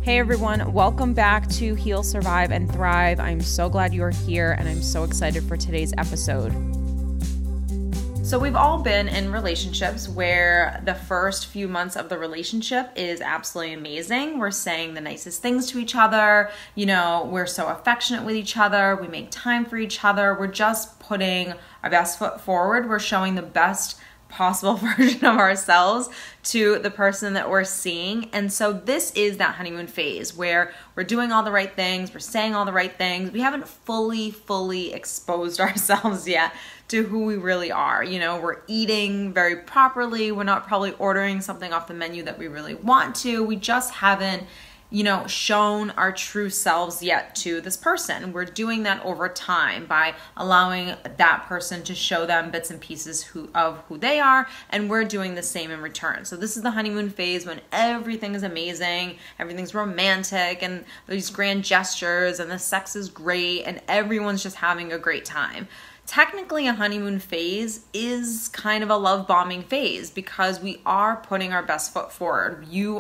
Hey everyone, welcome back to Heal, Survive, and Thrive. I'm so glad you're here and I'm so excited for today's episode. So we've all been in relationships where the first few months of the relationship is absolutely amazing. We're saying the nicest things to each other. We're so affectionate with each other. We make time for each other. We're just putting our best foot forward. We're showing the best possible version of ourselves to the person that we're seeing. And so this is that honeymoon phase where we're doing all the right things, we're saying all the right things. We haven't fully exposed ourselves yet to who we really are. We're eating very properly. We're not probably ordering something off the menu that we really want to. We just haven't shown our true selves yet to this person. We're doing that over time by allowing that person to show them bits and pieces of who they are, and we're doing the same in return. So this is the honeymoon phase when everything is amazing, everything's romantic, and these grand gestures, and the sex is great, and everyone's just having a great time. Technically, a honeymoon phase is kind of a love bombing phase because we are putting our best foot forward.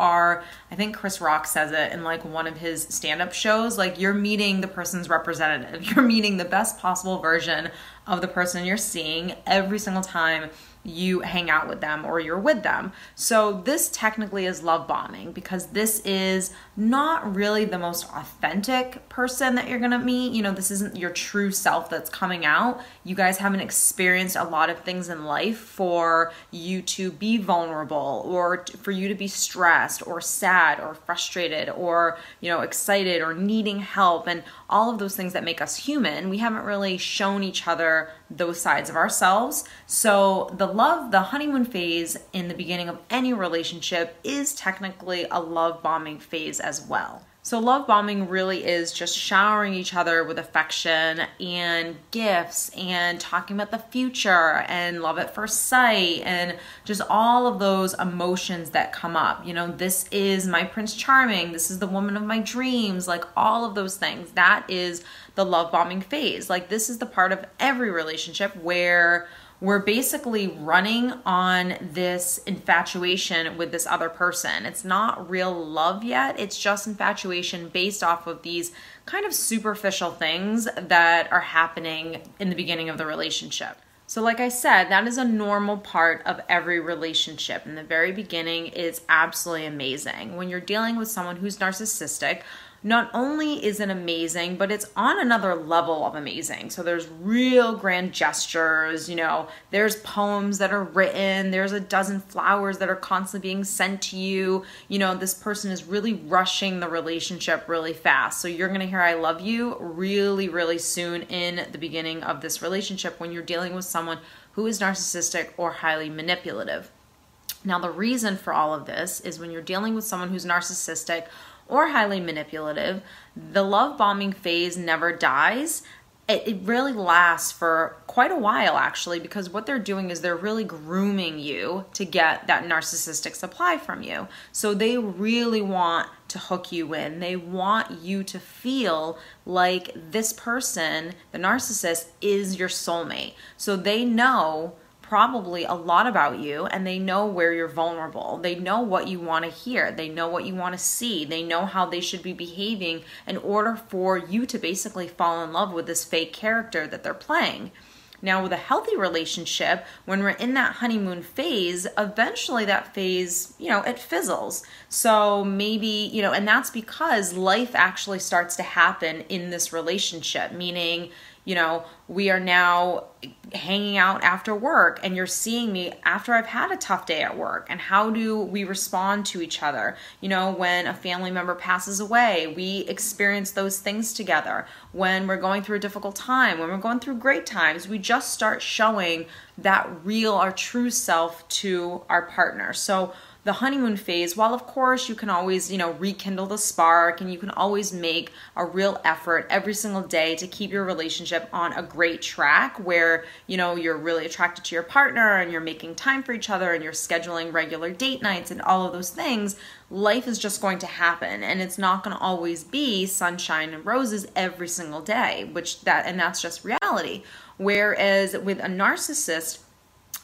I think Chris Rock says it in one of his stand-up shows, you're meeting the person's representative. You're meeting the best possible version of the person you're seeing every single time you hang out with them or you're with them. So this technically is love bombing because this is not really the most authentic person that you're gonna meet. This isn't your true self that's coming out. You guys haven't experienced a lot of things in life for you to be vulnerable or for you to be stressed or sad or frustrated or, excited or needing help and all of those things that make us human. We haven't really shown each other those sides of ourselves. So the honeymoon phase in the beginning of any relationship is technically a love bombing phase as well. So love bombing really is just showering each other with affection and gifts and talking about the future and love at first sight and just all of those emotions that come up. This is my Prince Charming. This is the woman of my dreams. All of those things. That is the love bombing phase. This is the part of every relationship where we're basically running on this infatuation with this other person. It's not real love yet. It's just infatuation based off of these kind of superficial things that are happening in the beginning of the relationship. So like I said, that is a normal part of every relationship. In the very beginning, it's absolutely amazing. When you're dealing with someone who's narcissistic, not only is it amazing, but it's on another level of amazing. So there's real grand gestures, there's poems that are written, there's a dozen flowers that are constantly being sent to you. This person is really rushing the relationship really fast. So you're going to hear I love you really soon in the beginning of this relationship when you're dealing with someone who is narcissistic or highly manipulative. Now, the reason for all of this is when you're dealing with someone who's narcissistic or highly manipulative, the love bombing phase never dies. It really lasts for quite a while, actually, because what they're doing is they're really grooming you to get that narcissistic supply from you. So they really want to hook you in. They want you to feel like this person, the narcissist, is your soulmate. So they know probably a lot about you and they know where you're vulnerable. They know what you want to hear. They know what you want to see. They know how they should be behaving in order for you to basically fall in love with this fake character that they're playing. Now, with a healthy relationship, when we're in that honeymoon phase, eventually that phase, it fizzles. So maybe, and that's because life actually starts to happen in this relationship, meaning, we are now hanging out after work and you're seeing me after I've had a tough day at work. And how do we respond to each other? When a family member passes away, we experience those things together. When we're going through a difficult time, when we're going through great times, we just start showing that real, our true self to our partner. So the honeymoon phase, while of course you can always, rekindle the spark and you can always make a real effort every single day to keep your relationship on a great track where, you're really attracted to your partner and you're making time for each other and you're scheduling regular date nights and all of those things, life is just going to happen and it's not going to always be sunshine and roses every single day, and that's just reality. Whereas with a narcissist,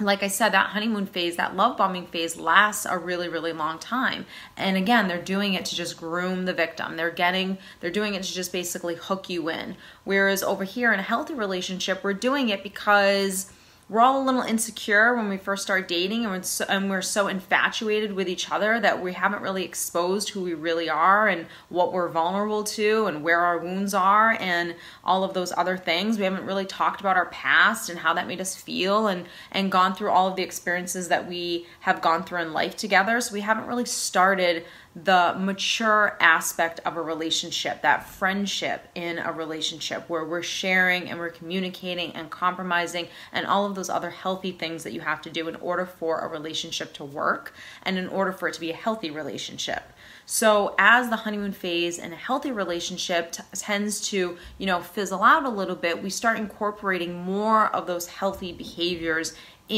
like I said, that honeymoon phase, that love bombing phase lasts a really, really long time. And again, they're doing it to just groom the victim. They're doing it to just basically hook you in. Whereas over here in a healthy relationship, we're doing it because we're all a little insecure when we first start dating, and we're so infatuated with each other that we haven't really exposed who we really are and what we're vulnerable to and where our wounds are and all of those other things. We haven't really talked about our past and how that made us feel and gone through all of the experiences that we have gone through in life together. So we haven't really started the mature aspect of a relationship, that friendship in a relationship where we're sharing and we're communicating and compromising and all of those other healthy things that you have to do in order for a relationship to work and in order for it to be a healthy relationship. So as the honeymoon phase in a healthy relationship tends to, fizzle out a little bit, we start incorporating more of those healthy behaviors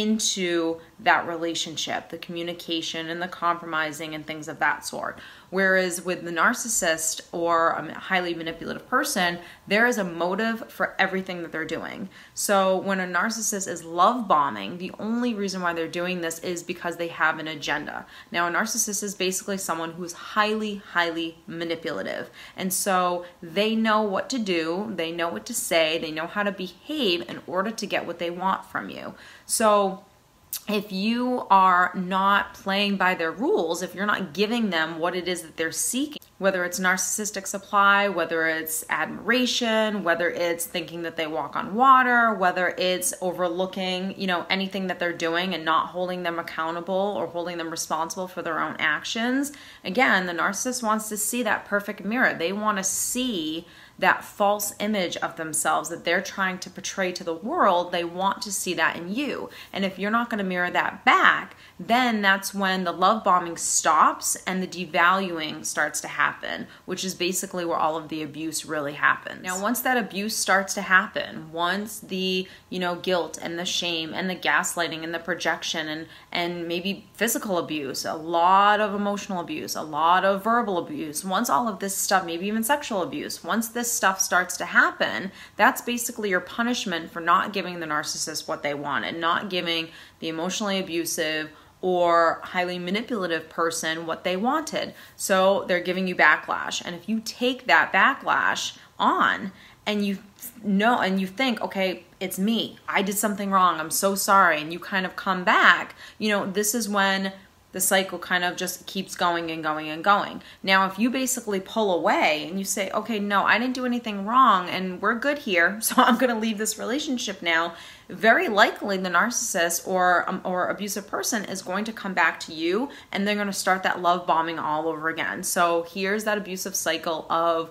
into that relationship, the communication and the compromising and things of that sort. Whereas with the narcissist or a highly manipulative person, there is a motive for everything that they're doing. So when a narcissist is love bombing, the only reason why they're doing this is because they have an agenda. Now, a narcissist is basically someone who's highly, highly manipulative. And so they know what to do, they know what to say, they know how to behave in order to get what they want from you. So if you are not playing by their rules, if you're not giving them what it is that they're seeking, whether it's narcissistic supply, whether it's admiration, whether it's thinking that they walk on water, whether it's overlooking, anything that they're doing and not holding them accountable or holding them responsible for their own actions. Again, the narcissist wants to see that perfect mirror. They want to see that false image of themselves that they're trying to portray to the world. They want to see that in you. And if you're not going to mirror that back, then that's when the love bombing stops and the devaluing starts to happen, which is basically where all of the abuse really happens. Now, once that abuse starts to happen, once the, guilt and the shame and the gaslighting and the projection and maybe physical abuse, a lot of emotional abuse, a lot of verbal abuse, once all of this stuff, maybe even sexual abuse, once this stuff starts to happen, that's basically your punishment for not giving the narcissist what they wanted, not giving the emotionally abusive or highly manipulative person what they wanted. So they're giving you backlash. And if you take that backlash on and you think, okay, it's me, I did something wrong, I'm so sorry, and you kind of come back, this is when the cycle kind of just keeps going and going and going. Now, if you basically pull away and you say, okay, no, I didn't do anything wrong and we're good here, so I'm going to leave this relationship now, very likely the narcissist or abusive person is going to come back to you and they're going to start that love bombing all over again. So here's that abusive cycle of,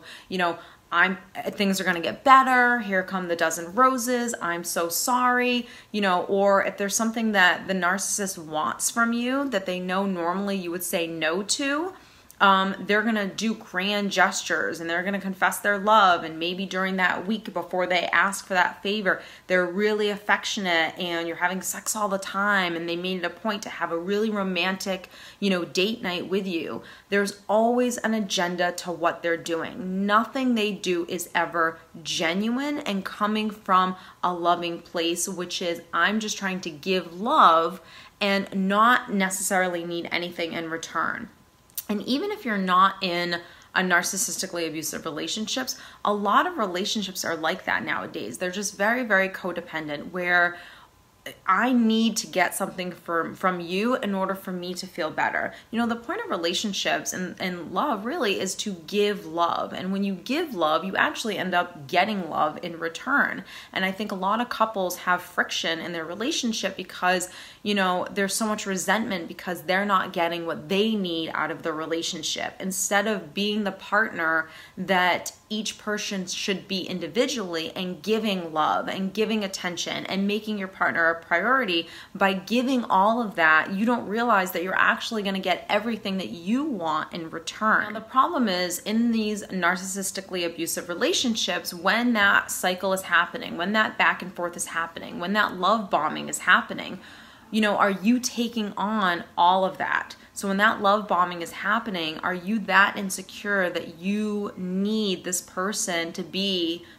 things are going to get better. Here come the dozen roses. I'm so sorry. Or if there's something that the narcissist wants from you that they know normally you would say no to, they're going to do grand gestures and they're going to confess their love. And maybe during that week before they ask for that favor, they're really affectionate and you're having sex all the time and they made it a point to have a really romantic, date night with you. There's always an agenda to what they're doing. Nothing they do is ever genuine and coming from a loving place, which is I'm just trying to give love and not necessarily need anything in return. And even if you're not in a narcissistically abusive relationships, a lot of relationships are like that nowadays. They're just very, very codependent where I need to get something from you in order for me to feel better. The point of relationships and love really is to give love. And when you give love, you actually end up getting love in return. And I think a lot of couples have friction in their relationship because, there's so much resentment because they're not getting what they need out of the relationship. Instead of being the partner that each person should be individually and giving love and giving attention and making your partner a priority, by giving all of that, you don't realize that you're actually going to get everything that you want in return. Now, the problem is in these narcissistically abusive relationships, when that cycle is happening, when that back and forth is happening, when that love bombing is happening, are you taking on all of that? So when that love bombing is happening, are you that insecure that you need this person to be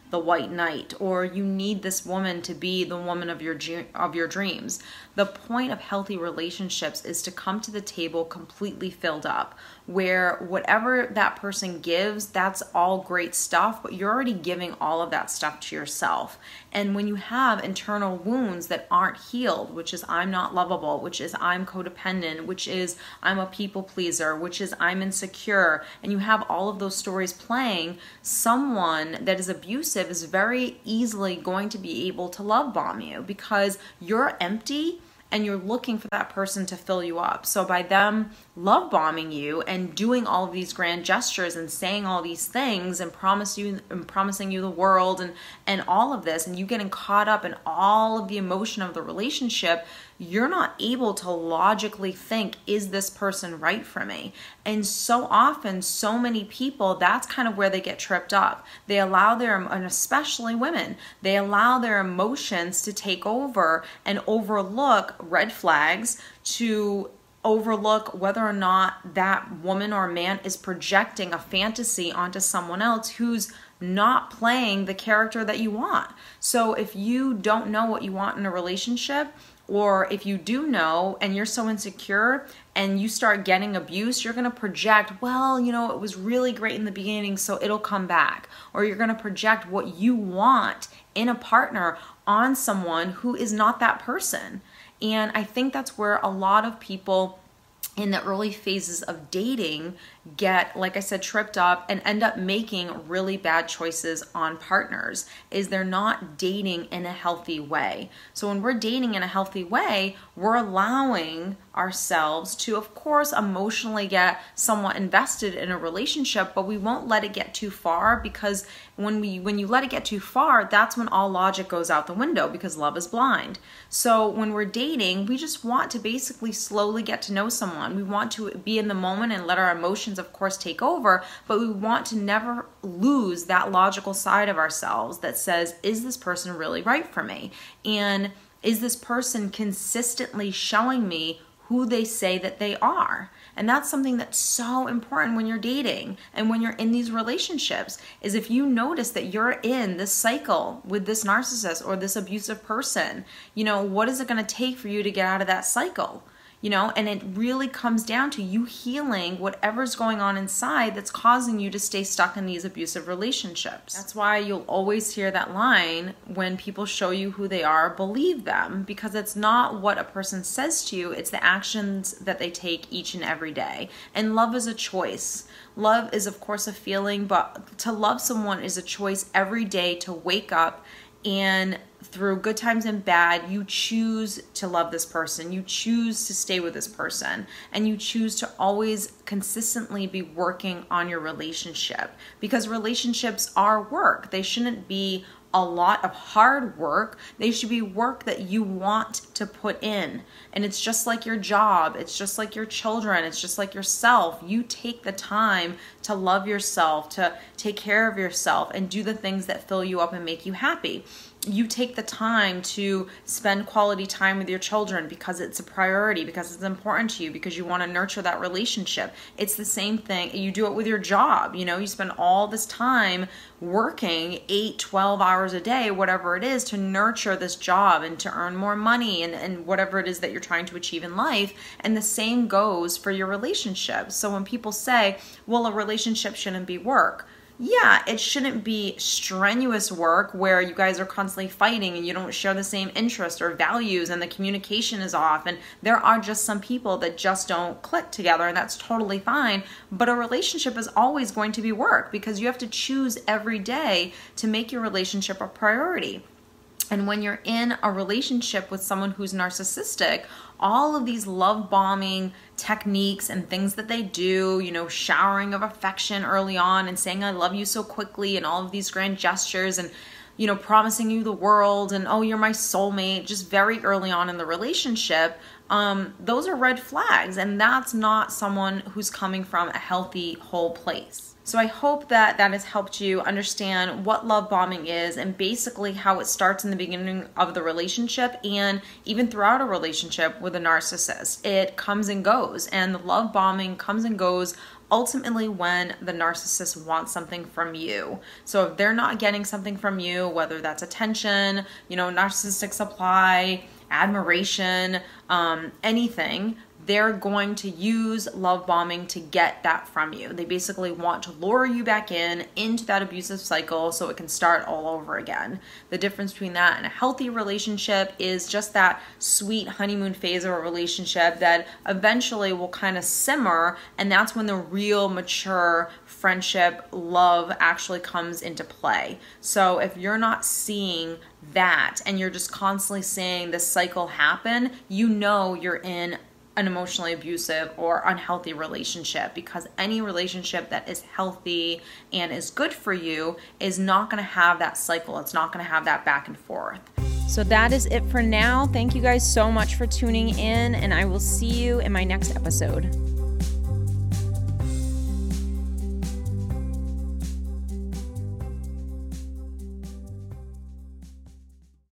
the white knight, or you need this woman to be the woman of your dreams. The point of healthy relationships is to come to the table completely filled up, where whatever that person gives, that's all great stuff, but you're already giving all of that stuff to yourself. And when you have internal wounds that aren't healed, which is I'm not lovable, which is I'm codependent, which is I'm a people pleaser, which is I'm insecure, and you have all of those stories playing, someone that is abusive is very easily going to be able to love bomb you because you're empty and you're looking for that person to fill you up. So by them love bombing you and doing all of these grand gestures and saying all these things and promising you the world and all of this, and you getting caught up in all of the emotion of the relationship, you're not able to logically think, is this person right for me? And so often, so many people, that's kind of where they get tripped up. They allow and especially women, they allow their emotions to take over and overlook red flags, to overlook whether or not that woman or man is projecting a fantasy onto someone else who's not playing the character that you want. So if you don't know what you want in a relationship, or if you do know and you're so insecure and you start getting abuse, you're going to project, well, it was really great in the beginning, so it'll come back. Or you're going to project what you want in a partner on someone who is not that person. And I think that's where a lot of people in the early phases of dating get, like I said, tripped up and end up making really bad choices on partners, is they're not dating in a healthy way. So when we're dating in a healthy way, we're allowing ourselves to, of course, emotionally get somewhat invested in a relationship, but we won't let it get too far, because when you let it get too far, that's when all logic goes out the window, because love is blind. So when we're dating, we just want to basically slowly get to know someone. We want to be in the moment and let our emotions, of course, take over, but we want to never lose that logical side of ourselves that says, is this person really right for me? And is this person consistently showing me who they say that they are? And that's something that's so important when you're dating and when you're in these relationships, is if you notice that you're in this cycle with this narcissist or this abusive person, what is it going to take for you to get out of that cycle? And it really comes down to you healing whatever's going on inside that's causing you to stay stuck in these abusive relationships. That's why you'll always hear that line, when people show you who they are, believe them, because it's not what a person says to you, it's the actions that they take each and every day. And love is a choice. Love is, of course, a feeling, but to love someone is a choice every day, to wake up and through good times and bad, you choose to love this person, you choose to stay with this person, and you choose to always consistently be working on your relationship, because relationships are work. They shouldn't be a lot of hard work. They should be work that you want to put in. And it's just like your job. It's just like your children. It's just like yourself. You take the time to love yourself, to take care of yourself, and do the things that fill you up and make you happy. You take the time to spend quality time with your children because it's a priority, because it's important to you, because you want to nurture that relationship. It's the same thing. You do it with your job. You spend all this time working 8, 12 hours a day, whatever it is, to nurture this job and to earn more money and whatever it is that you're trying to achieve in life. And the same goes for your relationship. So when people say, well, a relationship shouldn't be work, yeah, it shouldn't be strenuous work where you guys are constantly fighting and you don't share the same interests or values and the communication is off, and there are just some people that just don't click together, and that's totally fine. But a relationship is always going to be work, because you have to choose every day to make your relationship a priority. And when you're in a relationship with someone who's narcissistic, all of these love bombing techniques and things that they do, showering of affection early on and saying, I love you so quickly, and all of these grand gestures and, promising you the world and, oh, you're my soulmate, just very early on in the relationship, those are red flags, and that's not someone who's coming from a healthy, whole place. So I hope that that has helped you understand what love bombing is and basically how it starts in the beginning of the relationship and even throughout a relationship with a narcissist. It comes and goes, and the love bombing comes and goes ultimately when the narcissist wants something from you. So if they're not getting something from you, whether that's attention, narcissistic supply, admiration, anything, they're going to use love bombing to get that from you. They basically want to lure you back into that abusive cycle so it can start all over again. The difference between that and a healthy relationship is just that sweet honeymoon phase of a relationship that eventually will kind of simmer, and that's when the real mature friendship, love actually comes into play. So if you're not seeing that and you're just constantly seeing this cycle happen, you're in an emotionally abusive or unhealthy relationship, because any relationship that is healthy and is good for you is not going to have that cycle. It's not going to have that back and forth. So that is it for now. Thank you guys so much for tuning in, and I will see you in my next episode.